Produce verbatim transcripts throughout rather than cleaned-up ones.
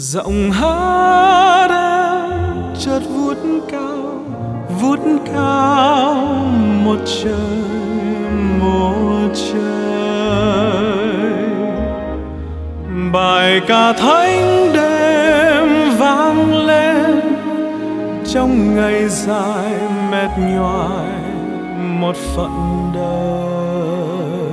Giọng hát em chợt vút cao, vút cao một trời, một trời. Bài ca thánh đêm vang lên trong ngày dài mệt nhoài một phận đời.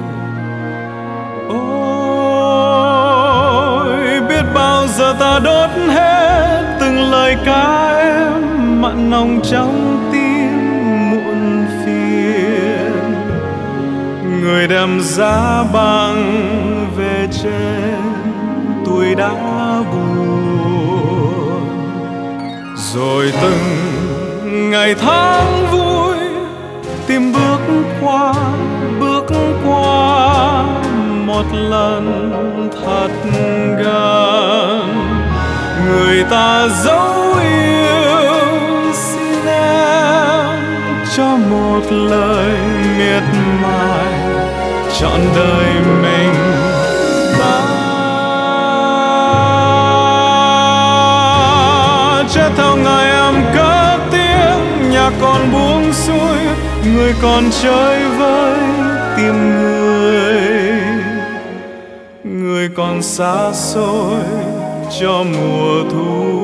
Ôi biết bao giờ ta đốt hết từng lời ca em mặn nồng trong tim muộn phiền. Người đem giá băng về trên tuổi đã buồn, rồi từng ngày tháng vui tìm bước qua, bước qua một lần thật gần. Người ta dấu yêu xin em cho một lời miệt mài trọn đời mình. Ta chết theo ngày em cất tiếng, nhạc còn buông xuôi, người còn chơi với tìm người, người còn xa xôi cho mùa thu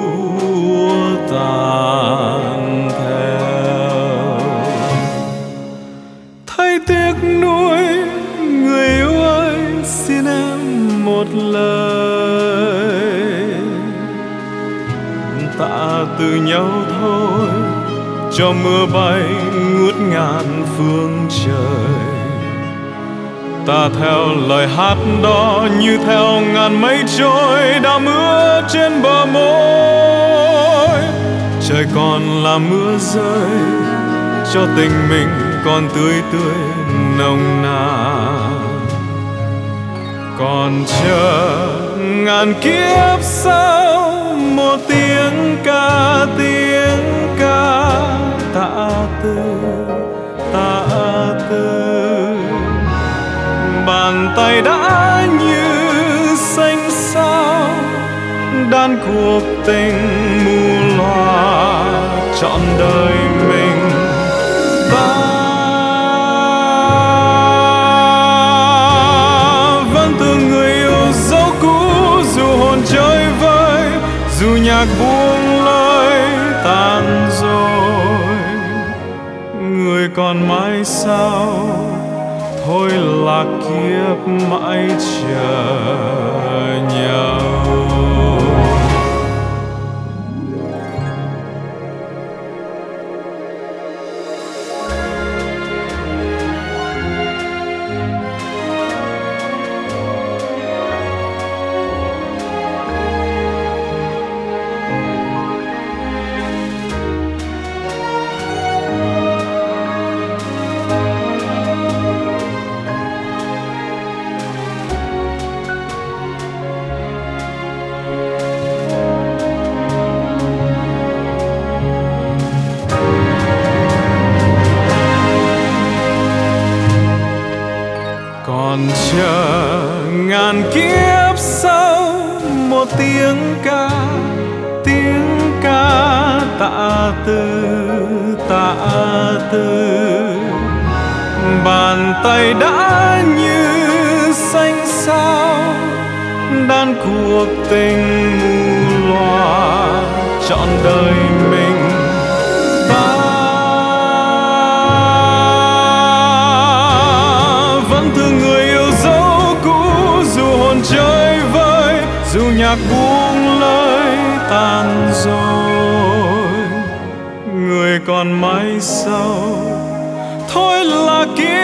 tàn theo. Thấy tiếc nuối người yêu ơi, xin em một lời tạ từ nhau thôi, cho mưa bay ngút ngàn phương trời. Ta theo lời hát đó như theo ngàn mây trôi, đã mưa trên bờ môi. Trời còn là mưa rơi, cho tình mình còn tươi tươi nồng nàn. Còn chờ ngàn kiếp sau một tiếng ca, tiếng ca tạ từ, tạ từ. Bàn tay đã như xanh sao đan cuộc tình mù loà trọn đời mình. Ta vẫn thương người yêu dấu cũ, dù hồn chơi vơi, dù nhạc buông lời tan rồi. Người còn mãi sao thôi là kiếp mãi chờ nhau. Còn chờ ngàn kiếp sau một tiếng ca, tiếng ca tạ từ, tạ từ. Bàn tay đã như xanh sao đan cuộc tình mù loà trọn đời mình. Ta chơi vơi, dù nhạc buông lời tan rồi. Người còn mãi sau thôi là kiếp